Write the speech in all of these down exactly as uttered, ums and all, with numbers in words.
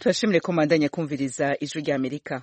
turashimire ko mwandanya kumviriza ijwi rya Amerika.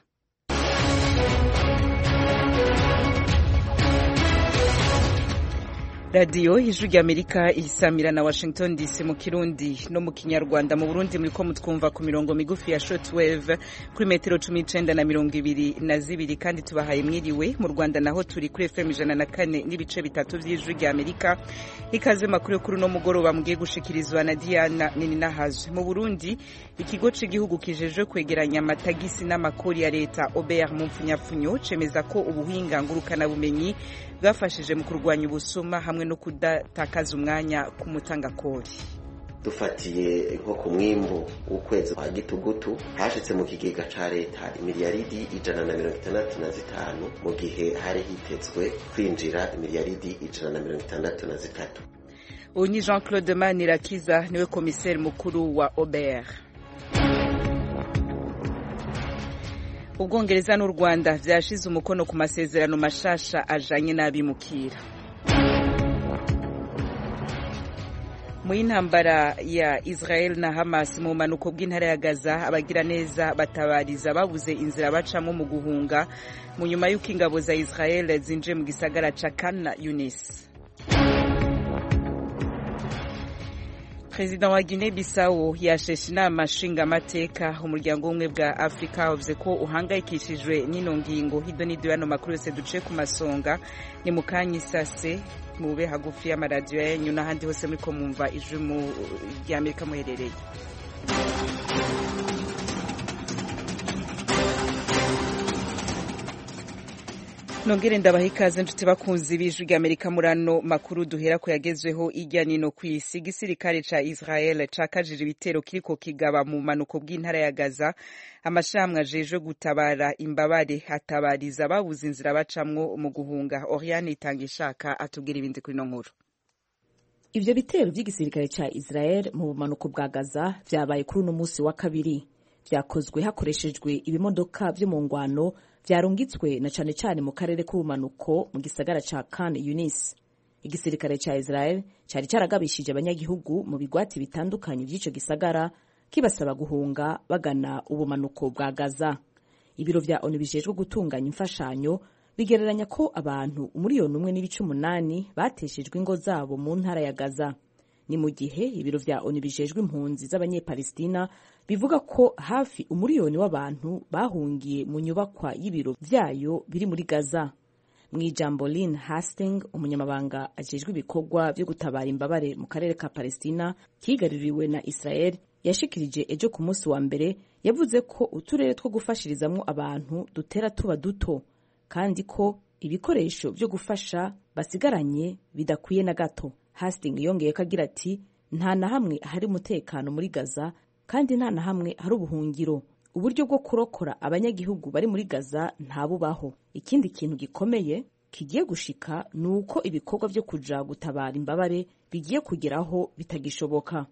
Radio ijwi rya Amerika isamira na Washington D C mu Kirundi no mu Kinyarwanda. Mu Burundi muriko mutwumva ku mirongo migufi ya shortwave kuri metero cumi n'icenda na mirongo ibiri na zibiri, kandi tubahaye mwiriwe. Mu Rwanda naho turi kuri F M ijana na kane n'ibice bitatu vy'ijwi rya Amerika. Ikaze makuru kuri no mugoroba mugiye gushikirizwa na Diana Nininahaje. Mu Burundi ikigo c'igihugu kijejwe kwegeranya amatagisi n'amakori ya leta O B R mu mfunyapfunyo cemeza ko ubuhinga ngurukana bumenyi bwafashije mu kurwanya ubusuma hamwe no kudatakaza umwanya ku mutangakori. Dufatiye nko ku mwimbu w'ukwezi kwa gitugutu hashitse mu kigega ca leta imiliyaridi ijana na mirongo itandatu na zitanu mu gihe hari hitezwe kwinjira imiliyaridi ijana na mirongo itandatu na zitatu. Uyu ni Jean Claude Manirakiza, niwe komiseri mukuru wa O B R. Ubwongereza n'u Rwanda vyashize umukono ku masezerano mashasha ajanye n'abimukira. Mu intambara ya Israel na Hamas mu manuko bw'intara ya Gaza, abagira neza batabariza babuze inzira bacamo mu guhunga mu nyuma y'uko ingabo za Israel zinje mu gisagara ca Khan Yunis. President wa Guinea-Bissau yasheshe inama nshingamateka umuryango w'ubumwe bwa Afrika wavuze ko uhangayikishijwe n'ino ngingo. Hido n'ido y'ano makuru yose duce ku masonga ni mu kanya isase, mube hagufi y'amaradiyo yanyu n'ahandi hose muriko mwumva ijwi mu rya Amerika muherereye. Nongere ndabaha ikaze nshuti bakunzi b'ijwi rya Amerika murano makuru duhera ko yagezweho irya nino kw'isi. Igisirikare ca Israel cakajije ibitero kiriko kigaba mu manuko bw'intara ya Gaza. Amashamwe ajejwe gutabara imbabare hatabariza babuze inzira bacamwo mu guhunga. Oriane Itangishaka atubwira ibindi kuri no nkuru. Ivyo bitero vy'igisirikare ca Israel mu bumanuko bwa Gaza vyabaye kuri uno musi wa kabiri. Vyakozwe hakoreshejwe ibimodoka vyo mu ngwano vyarungitswe na cane cane mu karere k'ubumanuko mu gisagara ca Khan Yunis. Igisirikare ca Israel cari caragabishije abanyagihugu mu bigwati bitandukanye vy'ico gisagara kibasaba guhunga bagana ubumanuko bwa Gaza. Ibiro vya ONU bijejwe gutunganya imfashanyo bigereranya ko abantu umuriyoni umwe n'ibice umunani bateshejwe ingo zabo mu ntara ya Gaza. Ni mu gihe ibiro vya ONU bijejwe impunzi z'abanyepalestina bivuga ko hafi umuriyoni w'abantu bahungiye mu nyubakwa y'ibiro vyayo biri muri Gaza. Mwijambo Lynn Hastings, umunyamabanga ajejwe ibikorwa vyo gutabara imbabare mu karere ka Palestina kigaruriwe na Israel, yashikirije ejo ku munsi wa mbere, yavuze ko uturere two gufashirizamwo abantu dutera tuba duto kandi ko ibikoresho vyo gufasha basigaranye bidakwiye na gato. Hastings yongeye ko agira ati nta na hamwe hari umutekano muri Gaza kandi nta na hamwe hari ubuhungiro. Uburyo bwo kurokora abanyagihugu bari muri Gaza ntabubaho. Ikindi kintu gikomeye kigiye gushika nuko ibikorwa vyo kuja gutabara imbabare bigiye kugeraho bitagishoboka.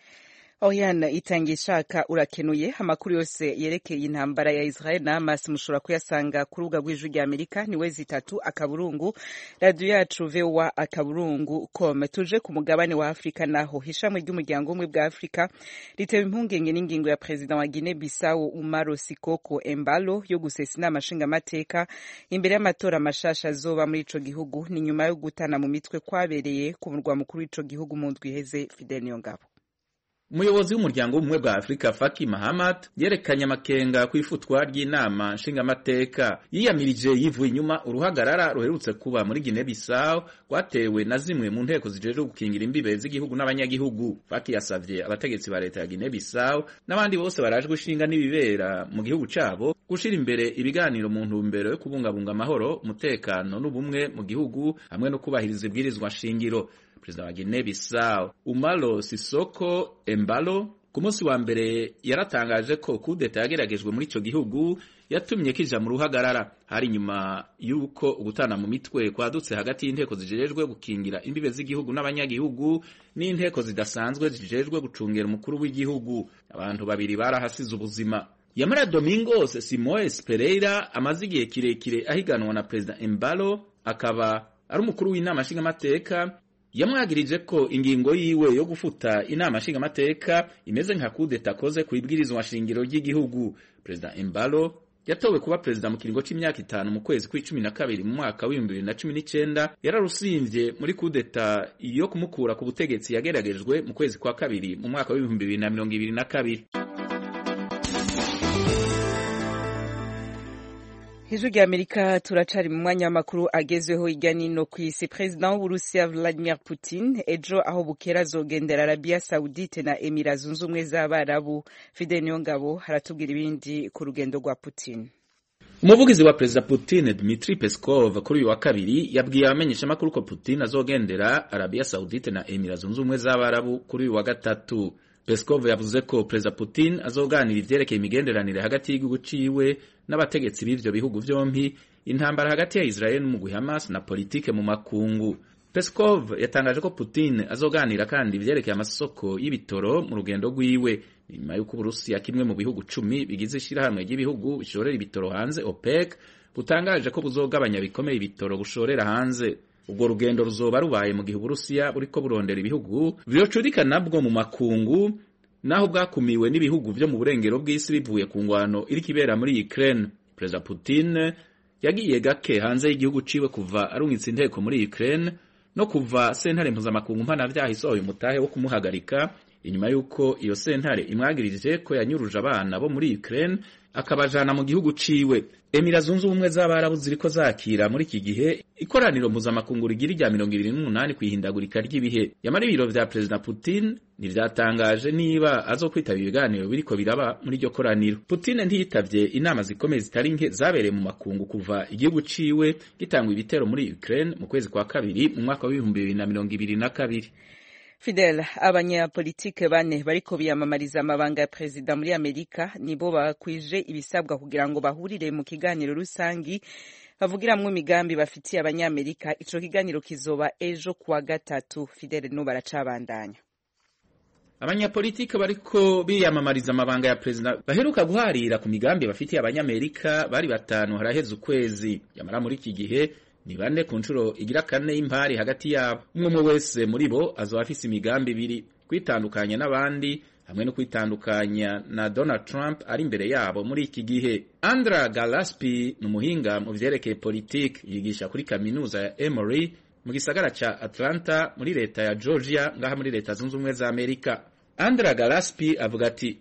Oyana Itangishaka urakenuye. Amakuru yose yerekeye intambara ya Israel na Hamas mushobora kuyasanga ku rubuga rw'ijwi rya Amerika ni wezi itatu akaburungu radio yacu V O A akaburungu com. Tuje ku mugabane wa Afrika naho hishamwe ry'umuryango umwe bwa Afrika ritewe impungenge n'ingingo ya President wa Guinea-Bissau Umaro Sissoco Embalo yo gusesa inama nshingamateka imbere y'amatora mashasha azoba muri ico gihugu. Ni nyuma yo gutana mu mitwe kwabereye ku murwa mukuru w'ico gihugu mu ndwi iheze. Fidel Niyongabo, umuyobozi w'umuryango w'ubumwe bwa Afrika Faki Mahamat, yerekanye amakenga kw'ifutwa ry'inama nshingamateka. Yiyamirije yivuye inyuma uruhagarara ruherutse kuba muri Guinea-Bissau rwatewe na zimwe mu nteko zijejwe gukingira imbibe z'igihugu n'abanyagihugu. Faki yasavye abategetsi ba leta ya Guinea-Bissau n'abandi bose baraje gushinga n'ibibera mu gihugu cabo gushira imbere ibiganiro mu ntumbero yo kubungabunga amahoro, umutekano n'ubumwe mu gihugu hamwe no kubahiriza ibwirizwa shingiro. President wa Guinea-Bissau Umaro Sissoco Embalo ku munsi wa mbere yaratangaje ko kudeta yageragejwe muri ico gihugu yatumye kija mu ruhagarara. Hari nyuma yuko ugutana mu mitwe kwadutse hagati y'inteko zijejwe gukingira imbibe z'igihugu n'abanyagihugu n'inteko zidasanzwe zijejwe gucungera umukuru w'igihugu. Abantu babiri barahasize ubuzima. Yamara Domingos Simoes Pereira amaze igihe kirekire ahiganwa na President Embalo, akaba ari umukuru w'inama nshingamateka yamwagirije ko ingingo yiwe yo gufuta inama nshingamateka imeze nka kudeta akoze ku ibwirizwa shingiro ry'igihugu. Perezida Embalo yatowe kuba perezida mu kiringo c'imyaka itanu mu kwezi kw'icumi na kabiri mu mwaka w'ibihumbi bibiri na cumi n'icenda yararusivye muri kudeta yo kumukura ku butegetsi yageragejwe mu kwezi kwa kabiri mu mwaka w'ibihumbi bibiri na mirongo ibiri na kabiri. Ijwi rya Amerika turacari mu mwanya w'amakuru agezweho hirya nino kw'isi. Perezida w'Uburusiya Vladimir Putin ejo aho bukera azogendera Arabia Saudite na Emira Zunze Ubumwe z'Abarabu. Fidel Niyongabo haratubwira ibindi ku rugendo rwa Putin. Umuvugizi wa Perezida Putin Dmitry Peskov kuri uyu wa kabiri yabwiye abamenyesha makuru ko Putin azogendera Arabia Saudite na Emira Zunze Ubumwe z'Abarabu kuri uyu wa gatatu. Peskov yavuze ko Perezida Putin azoganira ivyerekeye imigenderanire hagati y'igihugu ciwe n'abategetsi b'ivyo bihugu vyompi, intambara hagati ya Israel n'umugwi Hamas na politike mu makungu. Peskov yatangaje ko Putin azoganira kandi ivyerekeye amasoko y'ibitoro mu rugendo rwiwe, nyuma y'uko Uburusiya kimwe mu bihugu cumi bigize ishirahamwe ry'ibihugu bishorera ibitoro hanze OPEC butangaje ko buzogabanya bikomeye ibitoro bushorera hanze. Ubwo rugendo ruzoba rubaye mu gihe Uburusiya buriko burondera ibihugu vyocurika nabwo mu makungu, naho bwakumiwe n'ibihugu vyo mu burengero bw'isi bivuye ku ngwano iri kibera muri Ukraine. Perezida Putin yagiye gake hanze y'igihugu ciwe kuva arungitse inteko muri Ukraine no kuva sentare mpuzamakungu mpanavyaha isohoye umutahe wo kumuhagarika, inyuma y'uko iyo sentare imwagirije ko yanyuruje abana bo muri Ukraine akabajana mu gihugu ciwe. Emira Zunze Ubumwe z'Abarabu ziriko zakira muri iki gihe ikoraniro mpuzamakungu rigira rya mirongo ibiri n'umunani kwihindagurika ry'ibihe. Yamara ibiro vya Perezida Putin ntivyatangaje niba azokwitaba ibiganiro biriko biraba muri iryo koraniro. Putin ntiyitavye inama zikomeye zitari nke zabereye mu makungu kuva igihugu ciwe gitangwa ibitero muri Ukraine mu kwezi kwa kabiri mu mwaka w'ibihumbi bibiri na mirongo ibiri na kabiri. Fidel, abanyapolitike bane bariko biyamamariza amabanga ya perezida muri Amerika nibo bakwije ibisabwa kugira ngo bahurire mu kiganiro rusangi bavugiramwo imigambi bafitiye abanyamerika. Ico kiganiro kizoba ejo kuwa gatatu. Fidel no baracabandanya. Abanyapolitike bariko biyamamariza amabanga ya perezida baheruka guharira ku migambi bafitiye abanyamerika bari batanu haraheze ukwezi. Yamara muri iki gihe ni bane ku nshuro igira kane y'impari hagati yabo. Umwe wese muri bo azoba afise imigambi ibiri: kwitandukanya n'abandi hamwe no kwitandukanya na Donald Trump ari imbere yabo muri iki gihe. Andra Gillespie ni umuhinga mu vyerekeye politiki, yigisha kuri kaminuza ya Emory mu gisagara ca Atlanta muri leta ya Georgia ngaha muri leta zunze ubumwe za Amerika. Andra Gillespie avuga ati,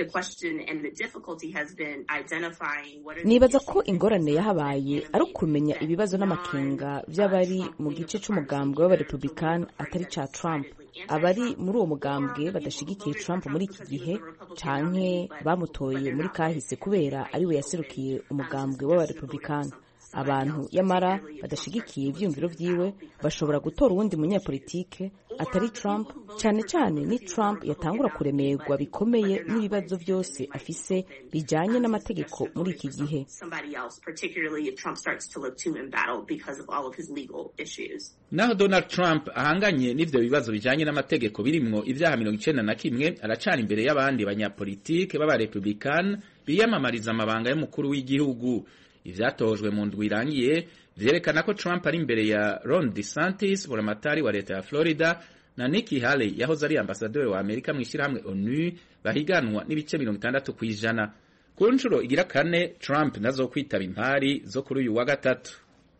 nibaza ko ingorane yahabaye ari ukumenya ibibazo n'amakenga vy'abari mu gice c'umugambwe w'abarepublican atari ca Trump. Abari muri uwo mugambwe badashigikiye Trump muri iki gihe canke bamutoye muri kahise kubera ari we yaserukiye umugambwe w'abarepublican. Abantu yamara badashigikiye ivyumviro vyiwe bashobora gutora uwundi munyapolitike atari Trump, cyane cyane ni Trump yatangura kuremerwa bikomeye n'ibibazo vyose afise bijanye n'amategeko muri iki gihe. Naho Donald Trump ahanganye n'ivyo bibazo bijanye n'amategeko birimwo ivyaha mirongo icenda na kimwe, aracana imbere y'abandi banyapolitike b'abarepublican biyamamariza amabanga y'umukuru w'igihugu. Ivyatojwe mu ndwi irangiye vyerekana ko Trump ari imbere ya Ron DeSantis, buramatari wa leta ya Florida, na Nikki Haley yahoze ari ambasaderi wa Amerika mw'ishirahamwe ONU, bahiganwa n'ibice mirongo itandatu kw'ijana. Ku nshuro igira kane Trump nazo kwitaba impari zo kuri uyu wa gatatu.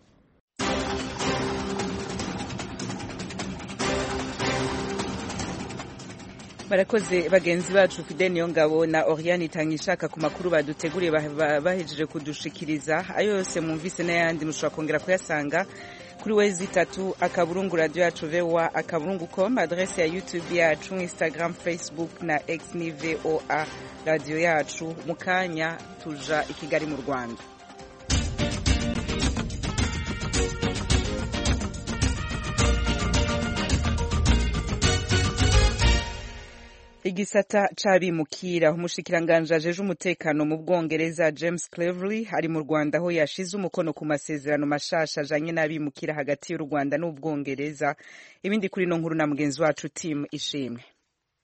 Barakoze bagenzi bacu Fidel Niyongabo na Oriane Tangishaka ku makuru baduteguriye bahejeje kudushikiriza. Ayo yose mumvise n'ayandi mushobora kongera kuyasanga kuri wezi itatu akaburungu radio yacu V O A akaburungu com, adresse ya YouTube yacu, Instagram, Facebook na X ni V O A radio yacu. Mukanya tuja i Kigali mu Rwanda. Igisata c'abimukira, umushikiranganje ajeje umutekano mu Bwongereza James Cleverly ari mu Rwanda aho yashize umukono ku masezerano mashasha ajanye n'abimukira hagati y'u Rwanda n'Ubwongereza. Ibindi kuri no nkuru na mugenzi wacu Tim Ishimwe.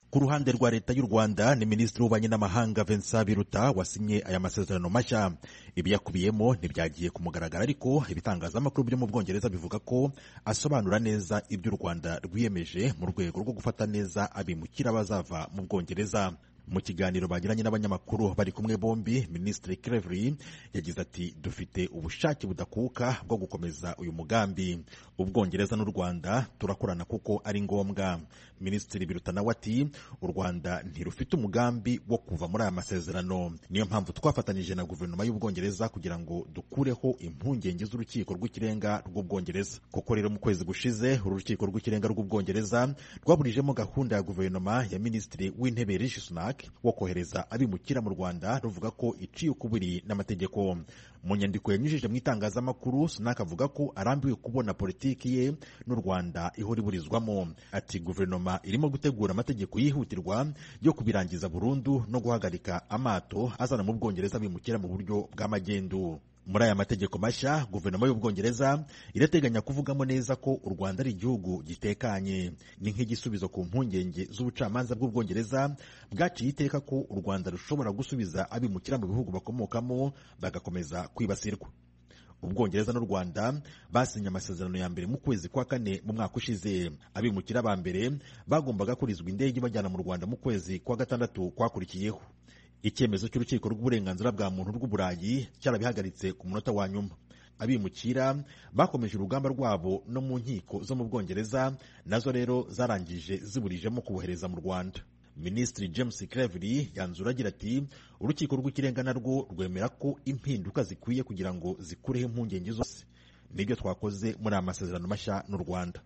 Ku ruhande rwa leta y'u Rwanda ni Minisitiri w'Ububanyi n'Amahanga Vincent Biruta wasinye aya masezerano mashya. Ibiyakubiyemo ntibyagiye ku mugaragaro, ariko ibitangazamakuru byo mu Bwongereza bivuga ko asobanura neza ibyo u Rwanda rwiyemeje mu rwego rwo gufata neza abimukira bazava mu Bwongereza. Mu kiganiro bagiranye n'abanyamakuru bari kumwe bombi, Minisitiri Cleverly yagize ati dufite ubushake budakuka bwo gukomeza uyu mugambi. Ubwongereza n'u Rwanda turakorana kuko ari ngombwa. Minisitiri Biruta nawe ati u Rwanda ntirufite umugambi wo kuva muri aya masezerano. Niyo mpamvu twafatanyije na guverinoma y'Ubwongereza kugira ngo dukureho impungenge z'urukiko rw'ikirenga rw'Ubwongereza. Kuko rero mu kwezi gushize urukiko rw'ikirenga rw'Ubwongereza rwaburijemo gahunda ya guverinoma ya Minisitiri w'Intebe Rishi Sunak wo kohereza abimukira mu Rwanda, ruvuga ko iciye ukubiri n'amategeko. Mu nyandiko yanyujije mu itangazamakuru, Sunak avuga ko arambiwe kubona politiki ye n'u Rwanda ihora iburizwamo. Ati guverinoma irimo gutegura amategeko yihutirwa yo kubirangiza burundu no guhagarika amato azana mu Bwongereza abimukira mu buryo bw'amagendu. Muri aya mategeko mashya, guverinoma y'Ubwongereza irateganya kuvugamo neza ko u Rwanda ari igihugu gitekanye. Ni nk'igisubizo ku mpungenge z'ubucamanza bw'Ubwongereza bwaciye iteka ko u Rwanda rushobora gusubiza abimukira mu bihugu bakomokamo bagakomeza kwibasirwa. Ubwongereza n'u Rwanda basinye amasezerano ya mbere mu kwezi kwa kane mu mwaka ushize. Abimukira ba mbere bagombaga kurizwa indege bajyana mu Rwanda mu kwezi kwa gatandatu kwakurikiyeho. Icyemezo cy'urukiko rw'uburenganzira bwa muntu rw'Uburayi cyarabihagaritse ku munota wa nyuma. Abimukira bakomeje urugamba rwabo no mu nkiko zo mu Bwongereza, nazo rero zarangije ziburijemo kubohereza mu Rwanda. Minisitiri James Cleverly yanzura agira ati urukiko rw'ikirenga narwo rwemera ko impinduka zikwiye kugira ngo zikureho impungenge zose. Nibyo twakoze muri aya masezerano mashya n'u Rwanda.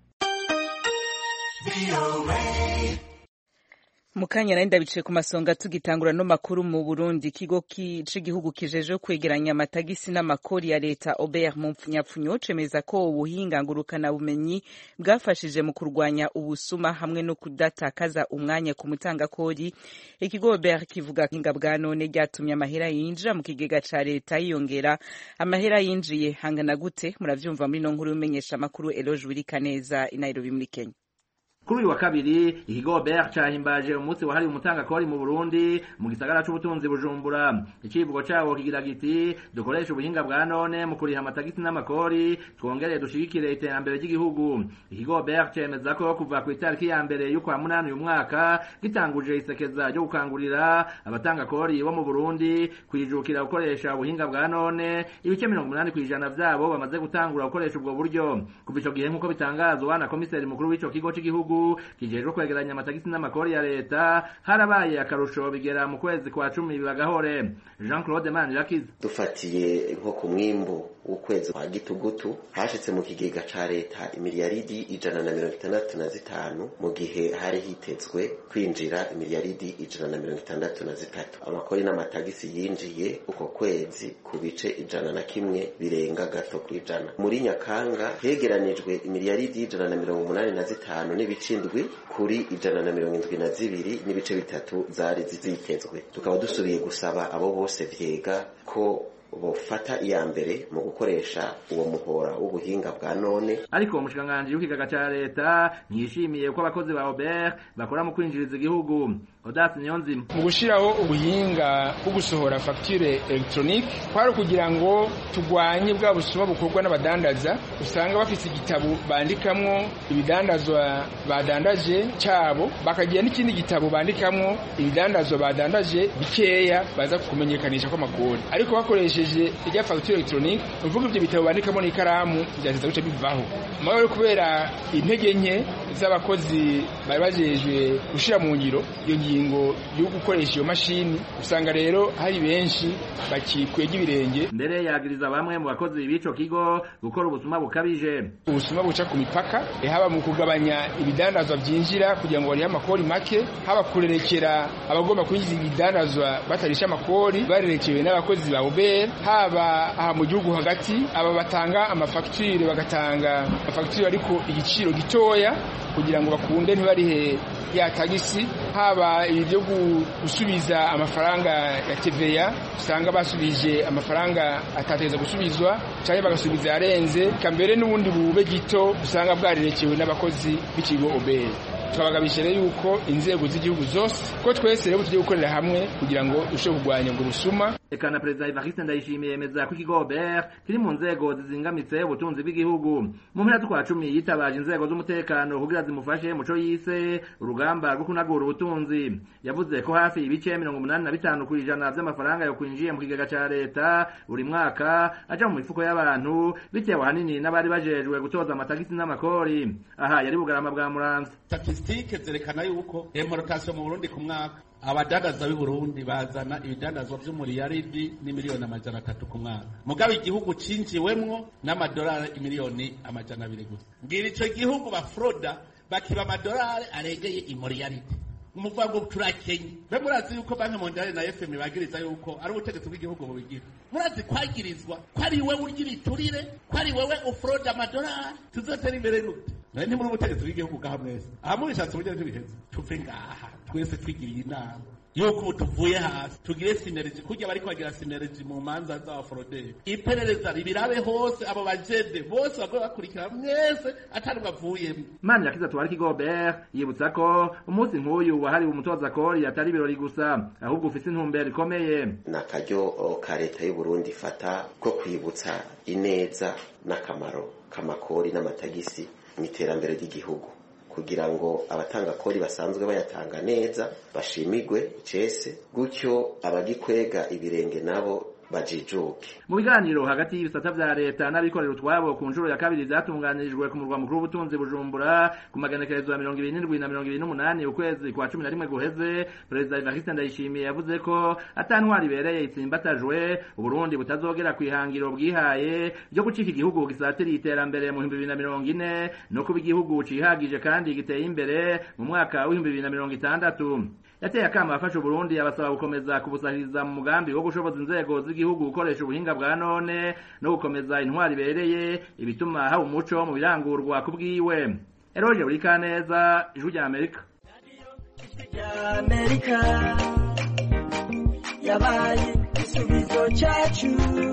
Mukanya nari ndabicaye ku masonga tugitangura no makuru mu Burundi. Ikigo cy'igihugu kijeje kwegeranya amatagisi n'amakori ya leta Obert Mupfunyapfunyo cemeza ko ubuhinga ngurukana bumenyi bwafashije mu kurwanya ubusuma hamwe no kudatakaza umwanya ku mutangakori. Ikigo Obert kivuga hinga bwa none ryatumye amahera yinjira mu kigega ca leta yiyongera. Amahera yinjiye hangana gute? Muravyumva muri no nkuru y'umenyesha makuru Eloge Wirikaneza i Nairobi muri Kenya. Kuri uyu wa kabiri ikigo Obert cyahimbaje umunsi wahariwe umutangakori mu Burundi mu gisagara c'ubutunzi Bujumbura. Icivugo cyawo kigira giti dukoresha ubuhinga bwa none mu kuriha amatagisi n'amakori twongereye dushigikire iterambere ry'igihugu. Ikigo Obert cyemeza ko kuva ku itariki ya mbere y'ukwa munani uyu mwaka gitanguje isekeza ryo gukangurira abatangakori bo mu Burundi kwijukira gukoresha ubuhinga bwa none. Ibice mirongo umunani kw'ijana vyabo bamaze gutangura gukoresha ubwo buryo. Kuva ico gihe nk'uko bitangazwa na komiseri mukuru w'ico kigo cy'igihugu kijejwe kwegeranya amatagisi n'amakori ya leta, harabaye akarusho bigera mu kwezi kwa cumi bibagahore. Jean-Claude Manirakiza: dufatiye nko ku mwimbu w'ukwezi kwa gitugutu hashitse mu kigega ca leta imiliyaridi ijana na mirongo itandatu na zitanu, mu gihe hari hitezwe kwinjira imiliyaridi ijana na mirongo itandatu na zitatu. Amakori n'amatagisi yinjiye uko kwezi ku bice ijana na kimwe birenga gato kwijana. Muri Nyakanga hegeranijwe imiliyaridi ijana na mirongo umunani na zitanu n'ibice indwi kuri ijana na mirongo indwi na zibiri n'ibice bitatu zari zitezwe. Tukaba dusubiye gusaba abo bose vyega ko bofata iya mbere mu gukoresha uwo muhora w'ubuhinga bwa none. Ariko umushikiranganji w'ikigaga ca leta ntiyishimiye ko abakozi ba Obert bakora mu kwinjiriza igihugu. Odat Nyonzima: mu gushiraho ubuhinga bwo gusohora facture electronique kwari kugira ngo tugwanye bwa busuma bukorwa n'abadandaza usanga bafite igitabo bandikamwo ibidandazwa badandaje cyabo, bakagira n'ikindi gitabo bandikamwo ibidandazwa badandaje bikeya baza kumenyekanisha ko amakori, ariko bakoresheje ijya facture electronique uvuga ibyo bitabo bandikamo n'ikaramu byahita bice bivaho. Mawe kubera intege nke z'abakozi bari bajejwe gushira mu ngiro iyo ngingo yo gukoresha iyo mashini, usanga rero hari benshi bakikwega ibirenge. Mbere yagiriza bamwe mu bakozi b'ico kigo gukora ubusuma bukabije. Ubusuma buca ku mipaka, haba mu kugabanya ibidandazwa byinjira kugira ngo barihe amakori make, haba kurerekera abagomba kwinjiza ibidandazwa batarisha amakori barerekewe n'abakozi ba Obert, haba aha mu gihugu hagati aba batanga amafacture bagatanga amafacture ariko igiciro gitoya kugira ngo bakunde ntibarihe ya tagisi, haba ibyo gusubiza amafaranga ya T V A usanga basubije amafaranga atateza gusubizwa cyane bagasubiza yarenze, kambere n'ubundi bube gito usanga bwarerekewe n'abakozi b'ikigo Obert. twabagabishije yuko inzego z'igihugu zose ko twese rero tugiye gukorera hamwe kugira ngo dushobore kurwanya ngo rusuma. Eka na Perezida Evariste Ndayishimiye yemeza ko ikigo Obert kiri mu nzego zizingamitse ubutunzi bw'igihugu. Mu mpera z'ukwa cumi yitabaje inzego z'umutekano kugira zimufashe muco yise urugamba rwo kunagura ubutunzi. Yavuze ko hafi ibice mirongo umunani na bitanu ku ijana by'amafaranga yo kwinjiye mu kigega ca leta buri mwaka aja mu mifuko y'abantu bitewe ahanini n'abari bajejwe gutoza amatagisi n'amakori. Aha yari Bugarama bwa Muramvya. Statistike zerekana yuko importation mu Burundi ku mwaka abadadaza b'i Burundi bazana ibidandazwa vy'umuriyaridi n'imiliyoni amajana atatu ku mwaka. Mugabe igihugu cinjiwemwo n'amadolari imiliyoni amajana abiri gusa. Ngira ico gihugu ba froda bakiba amadolari aregeye imuriyaridi. Umuvuga ngo turakenye. Be murazi yuko Banki Mondiale na F M bagiriza yuko ari ubutegetsi bw'igihugu mu bigira. Murazi kwagirizwa kwari wewe urya ibiturire, kwari wewe ufroda amadolari. Tuzotera imbere gute? Nari muri ubutegetsi bw'igihugu gaha mwese. Aha muri bishatse buryo ntibiheze. Tuve ngaha twese twigiriye inama yuko tuvuye hasi tugire synergy kujya bari kwagira synergy mu manza za fraude. Iperereza ribirabe hose abo bajede bose bagwe bakurikira mwese atari bavuye. Mani yakiza twari Kigobert yibutsa ko umunsi nk'uyu wahari umutoza kori atari birori gusa ahubwo ufise intumbero ikomeye. Nakaryo ka leta y'u Burundi fata ko kwibutsa ineza n'akamaro kamakori n'amatagisi mu iterambere ry'igihugu kugira ngo abatanga kori basanzwe bayatanga neza bashimigwe icese gutyo abagikwega ibirenge nabo bajijuke. Mu biganiro hagati y'ibisata vya leta n'abikorera utwabo ku nshuro ya kabiri zatunganirijwe ku murwa mukuru w'ubutunzi Bujumbura ku magenekerezo ya mirongo ibiri n'indwi na mirongo ibiri n'umunani ukwezi kwa cumi na rimwe guheze, Perezida Evariste Ndayishimiye yavuze ko atantwara ibereye itsimbatajwe Uburundi butazogera kwihangiro bwihaye ryo gucika igihugu gisatiriye iterambere mu bihumbi bibiri na mirongo ine no kuba igihugu cihagije kandi giteye imbere mu mwaka w'ibihumbi bibiri na mirongo itandatu. Yateye akama afasha Burundi abasaba gukomeza kubusahiriza mu mugambi wo gushoboza inzego z'igihugu gukoresha ubuhinga bwa none no gukomeza intwari ibereye ibituma haba umuco mu birangurwa kubwiwe. Eroje Urikaneza, Ijwi rya Amerika. Amerika yabaye igisubizo cyacu.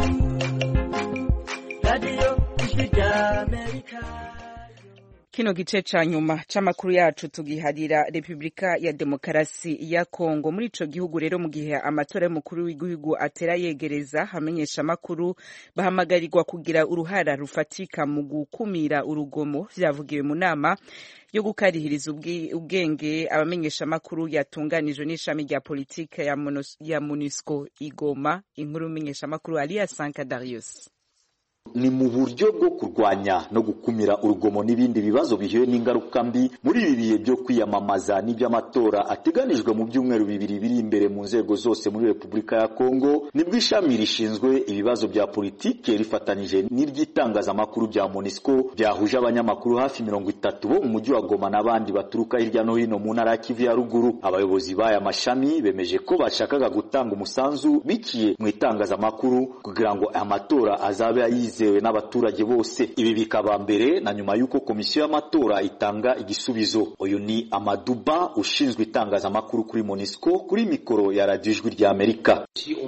Radio Ijwi rya Amerika. Kino gice ca nyuma c'amakuru yacu tugiharira Republika ya Demokarasi ya Kongo. Muri ico gihugu rero mu gihe amatora y'umukuru w'igihugu atera yegereza, hamenyesha amakuru bahamagarirwa kugira uruhara rufatika mu gukumira urugomo. Vyavugiwe mu nama yo gukarihiriza ubwenge abamenyesha amakuru yatunganijwe n'ishami rya politike ya, ya MONUSCO Igoma. Inkuru y'umumenyesha amakuru Aliya Sanka Darius. Ni mu buryo bwo kurwanya no gukumira urugomo n'ibindi bibazo bihiwe n'ingaruka mbi muri ibi bihe byo kwiyamamaza n'iby'amatora ateganijwe mu byumweru bibiri biri imbere mu nzego zose muri Republika ya Kongo. Nibwo ishami rishinzwe ibibazo bya politike rifatanije n'iry'itangazamakuru bya MONUSCO byahuje abanyamakuru hafi mirongo itatu bo mu mujyi wa Goma n'abandi baturuka hirya no hino mu ntara ya Kivu ya ruguru. Abayobozi b'aya mashami bemeje ko bashakaga gutanga umusanzu bikiye mu itangazamakuru kugira ngo amatora azabe ayize zewe n'abaturage bose. Ibi bikaba mbere na nyuma yuko komisiyo y'amatora itanga igisubizo. Uyu ni Amaduba ushinzwe itangazamakuru kuri MONUSCO kuri mikoro ya Radio Ijwi rya Amerika.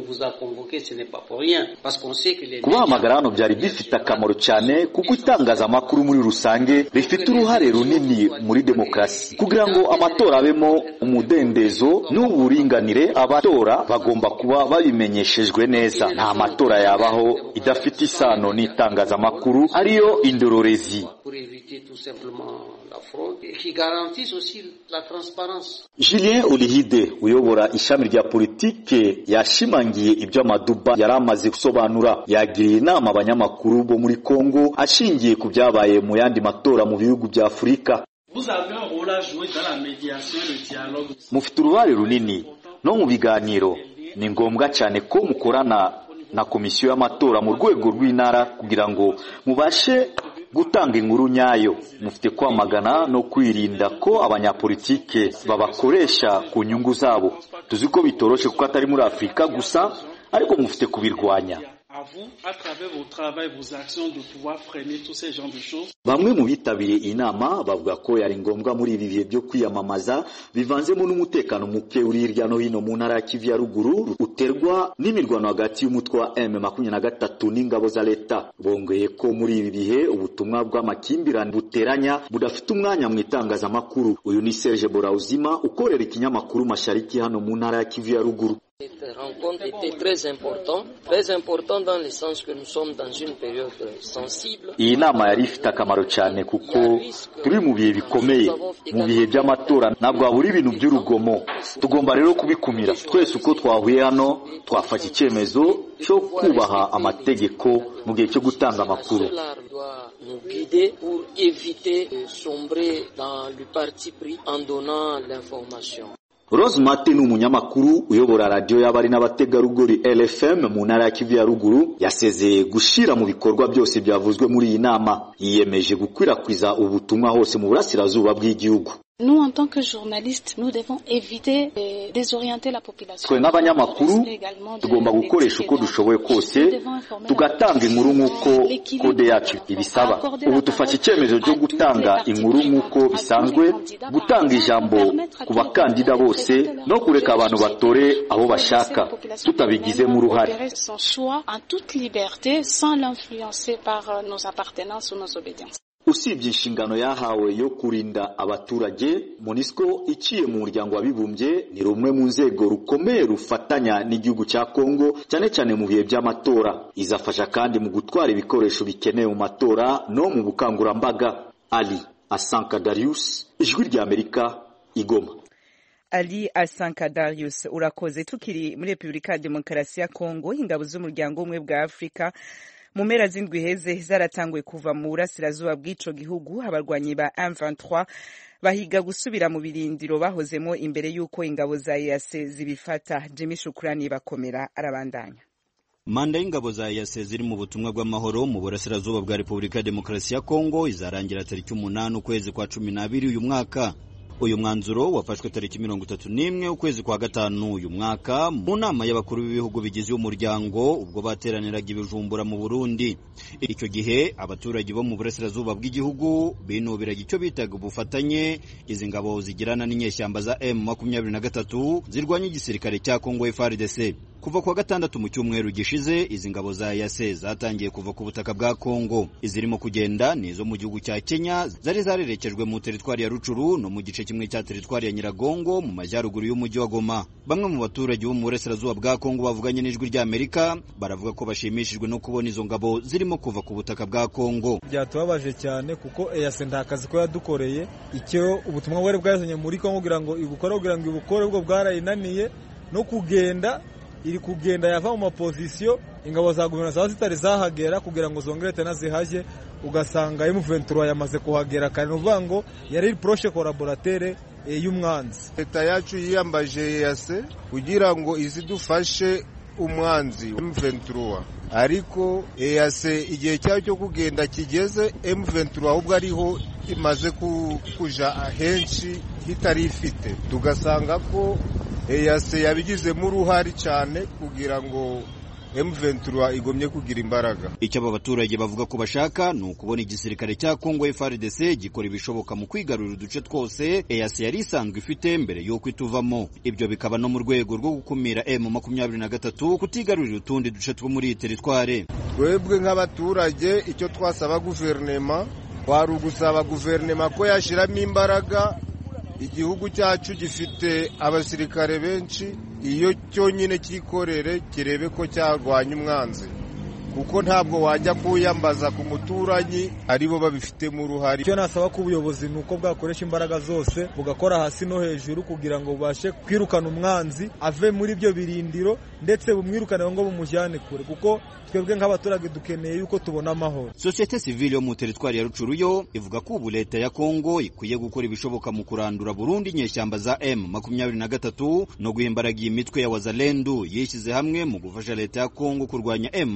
Kubahamagara hano byari bifite akamaro cyane kuko itangazamakuru muri rusange rifite uruhare runini muri demokarasi. Kugira ngo amatora abemo umudendezo n'uburinganire, abatora bagomba kuba babimenyeshejwe neza. Nta matora yabaho idafite isano n'itangazamakuru ariyo indororezi. Julien Olihide uyobora ishami rya politike yashimangiye ibyo Amaduba yaramaze gusobanura. Yagiriye inama abanyamakuru bo muri Kongo ashingiye ku byabaye mu yandi matora mu bihugu bya Afurika. Mufite uruhare runini no mu biganiro. Ni ngombwa cyane ko mukorana na komisiyo y'amatora mu rwego rw'intara kugira ngo mubashe gutanga inkuru nyayo. Mufite kwamagana no kwirinda ko abanyapolitike babakoresha ku nyungu zabo. Tuzi ko bitoroshe kuko atari muri Afurika gusa, ariko mufite kubirwanya. à vous, à travers vos travaux, vos actions, de pouvoir freiner tous ces genres de choses. Bamwe mu bitabiriye inama bavuga ko yari ngombwa muri ibi bihe byo kwiyamamaza bivanzemo n'umutekano muke uri hirya no hino mu ntara ya Kivu ya ruguru uterwa n'imirwano hagati y'umutwe wa M makumyabiri na gatatu n'ingabo za leta. Bongeye ko muri ibi bihe ubutumwa bw'amakimbirane buteranya budafite umwanya mu itangazamakuru. Uyu ni Serge Borauzima ukorera ikinyamakuru Mashariki hano mu ntara ya Kivu ya ruguru. Cette rencontre était très importante, très importante dans le sens que nous sommes dans une période sensible. Iyi nama yari ifite akamaro cyane kuko turi mu bihe bikomeye, mu bihe by'amatora ntabwo habura ibintu by'urugomo. Tugomba rero kubikumira. Twese uko twahuye hano twafata icyemezo cyo kubaha amategeko mu gihe cyo gutanga amakuru. Nous guider pour éviter de sombrer dans le parti pris en donnant l'information. Rose Mate ni umunyamakuru uyobora radio y'abari n'abategarugori L F M mu ntara ya Kivu ya ruguru yasezeye gushira mu bikorwa byose byavuzwe muri iyi nama. Yiyemeje gukwirakwiza ubutumwa hose mu burasirazuba bw'igihugu. Nous, en tant que journalistes, nous devons éviter de désorienter la population. Twe nk'abanyamakuru tugomba gukoresha uko dushoboye kose tugatanga inkuru nk'uko kode yacu ibisaba. Ubu tufashe icyemezo cyo gutanga inkuru nk'uko bisanzwe, gutanga ijambo ku bakandida bose no kureka abantu batore abo bashaka tutabigizemo uruhare. Son choix en toute liberté sans l'influencer par nos appartenances ou nos obédiences. Usibye inshingano yahawe yo kurinda abaturage, MONUSCO iciye mu muryango wabibumbye ni rumwe mu nzego rukomeye rufatanya n'igihugu cya Kongo cyane cyane mu bihe by'amatora. Izafasha kandi mu gutwara ibikoresho bikenewe mu matora no mu bukangurambaga. Ali Asanka Darius, Ijwi ry'Amerika, Igoma. Ali Asanka Darius, urakoze. Tukiri muri Republika ya Demokarasi ya Kongo, ingabo z'umuryango umwe bwa Afrika mu mpera z'indwi heze zaratanguye kuva mu burasirazuba bw'ico gihugu. Abarwanyi ba M vingt-trois bahiga gusubira mu birindiro bahozemo imbere y'uko ingabo za E A C zibifata. Jimmy Shukrani bakomera arabandanya. Manda y'ingabo za E A C ziri mu butumwa bw'amahoro mu burasirazuba bwa Republika ya Demokarasi ya Kongo izarangira tariki umunani ukwezi kwa cumi n'abiri uyu mwaka. Uyu mwanzuro wafashwe tariki mirongo itatu n'imwe ukwezi kwa gatanu uyu mwaka mu nama y'abakuru b'ibihugu bigize umuryango ubwo bateraniraga ibijumbura mu Burundi. Icyo gihe abaturage bo mu burasirazuba bw'igihugu binubiraga icyo bitaga ubufatanye izi ngabo zigirana n'inyeshyamba za M makumyabiri na gatatu zirwanya igisirikare cya Kongo F A R D C. Kuva kwa gatandatu mu cyumweru gishize izi ngabo za E A C zatangiye kuva ku butaka bwa Kongo. Izirimo kugenda nizo mu gihugu cya Kenya zari zarerekejwe mu teritwari ya Rucuru no mu gice kimwe cya teritwari ya Nyiragongo mu majyaruguru y'umujyi wa Goma. Bamwe mu baturage bo mu burasirazuba bwa Kongo bavuganye n'Ijwi ry'Amerika baravuga ko bashimishijwe no kubona izo ngabo zirimo kuva ku butaka bwa Kongo. Byatubabaje cyane kuko E A C ntakazi ko yadukoreye icyo ubutumwa bwari bwazanye muri Kongo kugira ngo ibukore kugira ngo ibukore ubwo bwarayinaniye no kugenda iri kugenda yava mu mapozisiyo ingabo za guverinoma zaba zitari zahagera kugira ngo zongere tena zihaje ugasanga M vingt-trois yamaze kuhagera kandi uvuga ngo yari iri proche collaborateur y'umwanzi. Leta yacu yiyambaje E A C kugira ngo izidufashe umwanzi M vingt-trois ariko E A C igihe cyayo cyo kugenda kigeze M vingt-trois ahubwo ariho imaze kuja ahenshi hitari ifite tugasanga ko E A C yabigizemo uruhari cyane kugira ngo M vingt-trois igomye kugira imbaraga. Icyo aba baturage bavuga ko bashaka ni ukubona igisirikare cya Kongo F A R D C gikora ibishoboka mu kwigarurira uduce twose E A C yari isanzwe ifite mbere yo kwituvamo. Ibyo bikaba no mu rwego rwo gukumira M makumyabiri na gatatu kutigarurira utundi duce two muri teritware. Twebwe nk'abaturage icyo twasaba guverinoma wari ugusaba guverinoma ko yashiramo imbaraga. Igihugu cyacu gifite abasirikare benshi iyo cyonyine kikorere kirebe ko cyarwanya umwanzi kuko ntabwo wajya kuyambaza ku muturanyi aribo babifitemo uruhari. Icyo nasaba ko ubuyobozi nuko bwakoresha imbaraga zose bugakora hasi no hejuru kugira ngo bubashe kwirukana umwanzi ave muri ibyo birindiro ndetse bumwirukane ngo bumujyane kure kuko twebwe nk'abaturage dukeneye yuko tubona amahoro. Societe civile yo mu teritwari ya Rucuru yo ivuga ko ubu leta ya Kongo ikwiye gukora ibishoboka mu kurandura Burundi inyeshyamba za M makumyabiri na gatatu no guhimbaraga imitwe ya Wazalendo yishyize hamwe mu gufasha leta ya Kongo kurwanya M makumyabiri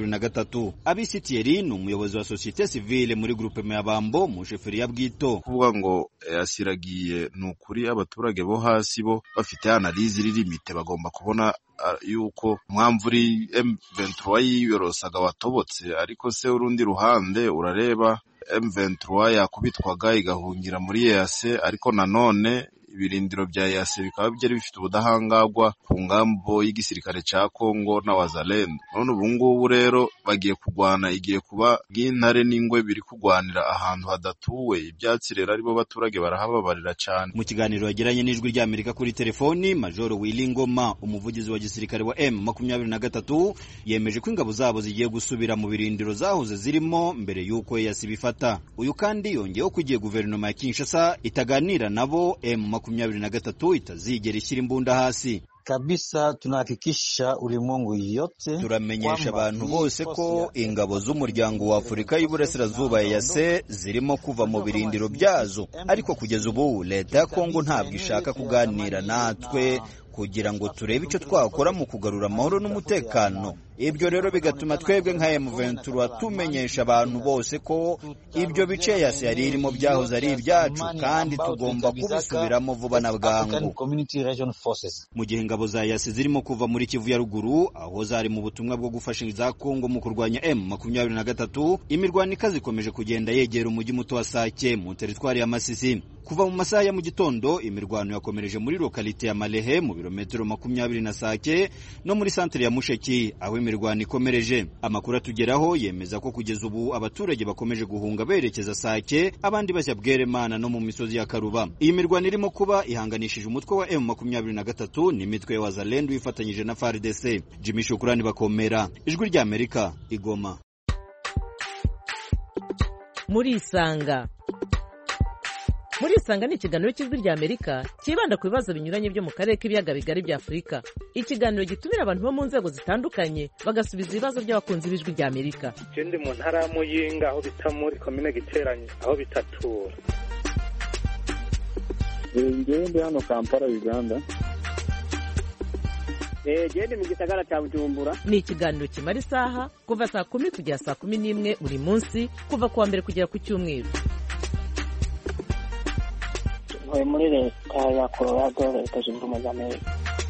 makumyabiri na gatatu. Abisi Thierry ni umuyobozi wa societe civile muri groupe Mayabambo mu sheferi ya Bwito. Kuvuga ngo yasiragiye nukuri abaturage bo hasi bo bafite analize iri limite bagomba kubona yuko mwamvuri M vingt-trois yiyorosaga watobotse, ariko se urundi ruhande urareba M vingt-trois yakubitwaga igahungira muri E A C, ariko nanone ibirindiro bya E A C bikaba byari bifite ubudahangagwa ku ngambo y'igisirikare ca Kongo na Wazalendo. None ubu ngubu rero bagiye kugwana, igiye kuba bw'intare n'ingwe biri kugwanira ahantu hadatuwe. Ibyatsi rero aribo baturage barahababarira cyane. Mu kiganiro yagiranye n'ijwi rya Amerika kuri telefoni, Major Willy Ngoma, umuvugizi wa gisirikare wa M makumyabiri na gatatu, yemeje ko ingabo zabo zigiye gusubira mu birindiro zahoze zirimo mbere yuko E A C bifata. Uyu kandi yongeyeho ko igiye guverinoma ya Kinshasa itaganira nabo M makumyabiri na gatatu itazigera ishyira imbunda hasi. Kabisa tunahakikisha ulimwengu yote, turamenyesha abantu bose ko ingabo z'umuryango wa Afurika y'Iburasirazuba E A C zirimo kuva mu birindiro byazo, ariko kugeza ubu leta ya Kongo ntabwo ishaka kuganira natwe kugira ngo turebe icyo twakora mu kugarura amahoro n'umutekano. Ibyo rero bigatuma twebwe nka M vingt-trois tumenyesha abantu bose ko ibyo bice E A C yari irimo byahoze ari ibyacu kandi tugomba kubisubiramo vuba na bwangu. Mu gihe ingabo za E A C zirimo kuva muri Kivu ya ruguru aho zari mu butumwa bwo gufasha za Kongo mu kurwanya M makumyabiri na gatatu, imirwano ikaze ikomeje kugenda yegera umujyi muto wa Sake mu teritwari ya Masisi. Kuva mu masaha ya mu gitondo imirwano yakomereje muri lokalite ya Malehe mu birometero makumyabiri na Sake no muri santere ya Musheki aho imirwano ikomereje. Amakuru atugeraho yemeza ko kugeza ubu abaturage bakomeje guhunga berekeza Sake, abandi bashya Bweremana no mu misozi ya Karuba. Iyi mirwano irimo kuba ihanganishije umutwe wa M makumyabiri na gatatu n'imitwe ya Wazalendo wifatanyije na F A R D C. Jimmy Shukrani Bakomera, ijwi rya Amerika, Igoma. Muri Isanga. Muri Isanga ni ikiganiro cy'ijwi rya Amerika kibanda ku bibazo binyuranye byo mu karere k'ibiyaga bigari bya Afurika. Ikiganiro gitumira abantu bo mu nzego zitandukanye bagasubiza ibibazo by'abakunzi b'ijwi rya Amerika. Ikindi mu ntara ya Muyinga aho bita muri komine Giteranye aho bitatura. Ngewe ndi hano Kampala, Uganda. Eh, gende mu gisagara cya Bujumbura. Ni ikiganiro kimara isaha kuva saa kumi kugera saa kumi n'imwe buri munsi kuva kuwa mbere kugera ku cyumweru. Muri leta ya Colorado, leta zunze ubumwe za Amerika.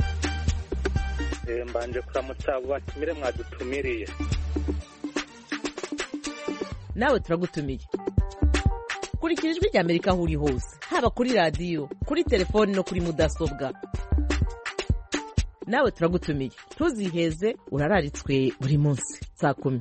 Eh, mbanje kuramutsa abo batumire mwadutumiriye. Nawe turagutumiye. Kurikira ijwi rya Amerika aho uri hose, haba kuri radio, kuri telefoni no kuri mudasobwa. Nawe turagutumiye. Ntuziheze, urararitswe buri munsi saa kumi.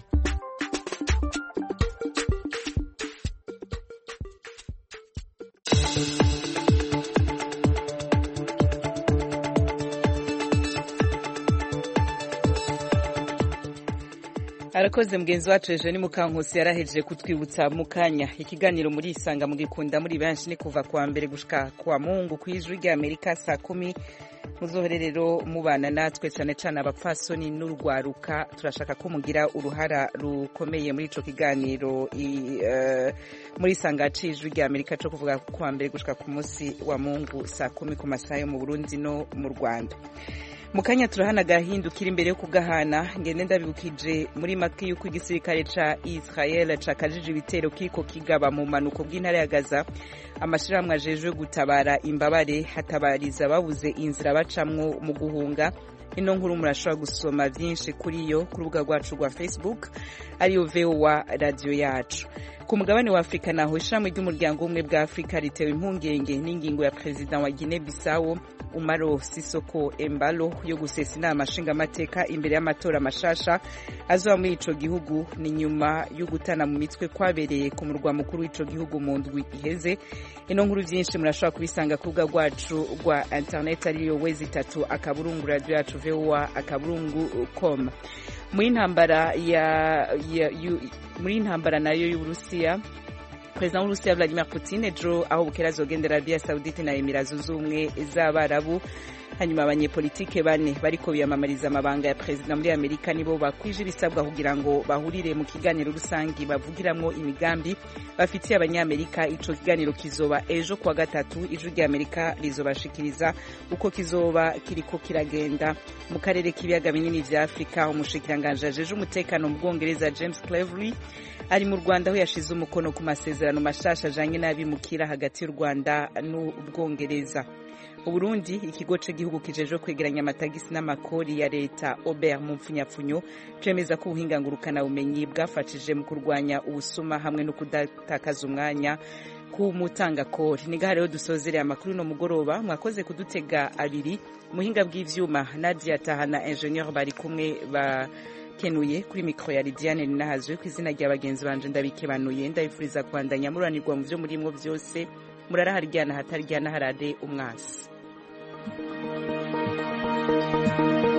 Arakoze mugenzi wacu Eugene Mukankusi yarahejeje kutwibutsa mukanya ikiganiro muri Isanga mugikunda muri benshi ni kuva kwa mbere gushika kwa Mungu kwijwi rya Amerika saa kumi. Muzohererero mubana natwe cyane cyane abapfasoni n'urwaruka, turashaka ko mugira uruhara rukomeye muri ico kiganiro uh, muri Isanga cijwi rya Amerika cyo kuvuga kwa mbere gushika ku munsi wa Mungu saa kumi ku masaha yo mu Burundi no mu Rwanda. Mukanya turahana gahindukira imbere yo kugahana ngende ndabibukije muri make yuko igisirikare ca Israel cakajije ibitero kiko kigaba mu manuko bw'intara ya Gaza. Amashirahamwe ajejwe gutabara imbabare hatabariza babuze inzira bacamwo mu guhunga. Ino nkuru murashobora gusoma byinshi kuri yo ku rubuga rwacu rwa Facebook ariyo V O A radio yacu. Ku mugabane wa Afrika naho ishamwe ry'umuryango umwe bwa Afrika ritewe impungenge n'ingingo ya president wa Guinea Bissau Umaro Sisoko Embalo yo gusesa inama nshingamateka imbere y'amatora mashasha azoba muri ico gihugu ni nyuma yo gutana mu mitwe kwabereye ku murwa mukuru w'ico gihugu mu ndwi iheze. Ino nkuru byinshi murashobora kubisanga ku rubuga rwacu rwa internet ariyo wezi tatu akaburungu radio yacu V O A akaburungu com. Muri ntambara ya, ya yu, muri ntambara nayo y'Uburusiya President w'Uburusiya Vladimir Putin ejo aho bukera azogendera Arabia Saudite na Emirates Zunze Ubumwe z'Abarabu hanyuma abanyepolitike bane bariko biyamamariza amabanga ya perezida muri Amerika nibo bakwije ibisabwa kugira ngo bahurire mu kiganiro rusangi bavugiramwo imigambi bafitiye abanyamerika. Ico kiganiro kizoba ejo kwa gatatu, ijwi rya Amerika rizobashikiriza uko kizoba kiriko kiragenda mu karere k'ibiyaga binini vya Afrika. Umushikiranganje ajeje umutekano mu Bwongereza James Cleverly ari mu Rwanda aho yashize umukono ku masezerano mashasha ajanye n'abimukira hagati y'u Rwanda n'Ubwongereza. Uburundi, ikigo c'igihugu kijeje kwegeranya amatagisi n'amakori ya leta Ober mu mfunyapfunyo cemeza ko ubuhinga ngurukana bumenyi bwafashije mu kurwanya ubusuma hamwe no kudatakaza umwanya ku mutanga kori. Niga rero dusozereye amakuru no mugoroba, mwakoze kudutega abiri, muhinga bw'ivyuma Nadia Tahana ingenieur bari kumwe ba kenuye kuri mikro ya Lidiane Ninahazwe ku izina rya bagenzi banje ndabikebanuye ndabifuriza kwandanya muranirwa mu byo murimo byose, muraraharyana hataryana harade umwasi. Thank you.